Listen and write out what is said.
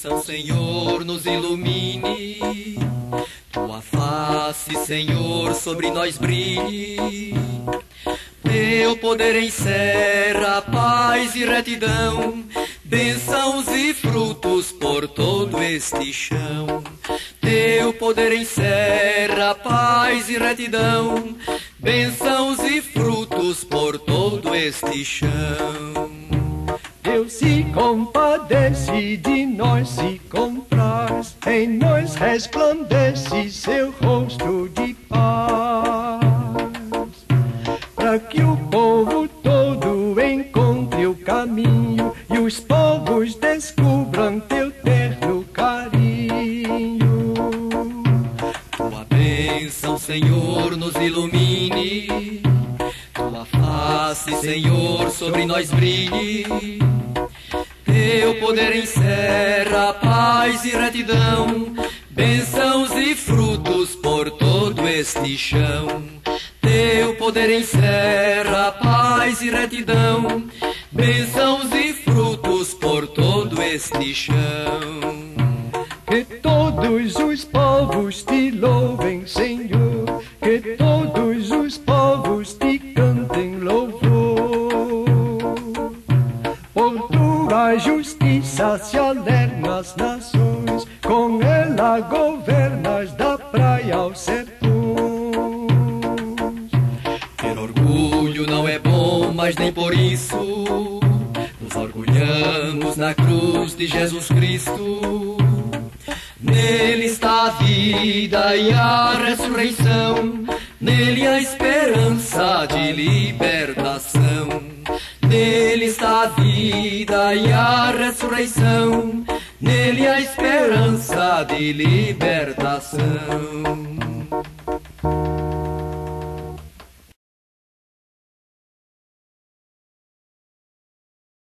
bênção, Senhor, nos ilumine. Tua face, Senhor, sobre nós brilhe. Teu poder encerra paz e retidão, bênçãos e frutos por todo este chão. Teu poder encerra paz e retidão, bênçãos e frutos por todo este chão. Deus se compadece de nós, se compraz, em nós resplandece seu rosto de paz, para que o povo todo encontre o caminho e os povos descubram teu terno carinho. Tua bênção, Senhor, nos ilumine. Tua face, Senhor, sobre nós brilhe. Teu poder encerra paz e retidão, bênçãos e frutos por todo este chão. Teu poder encerra paz e retidão, bênçãos e frutos por todo este chão. Que todos os povos te louvem, Senhor, que todos os povos te cantem louvor. Por tua justiça se alegram as nações, com ela governas da praia aos sertões. Ter orgulho não é bom, mas nem por isso nos orgulhamos na cruz de Jesus Cristo. Nele está a vida e a ressurreição, nele a esperança de libertação. Nele está a vida e a ressurreição, nele a esperança de libertação.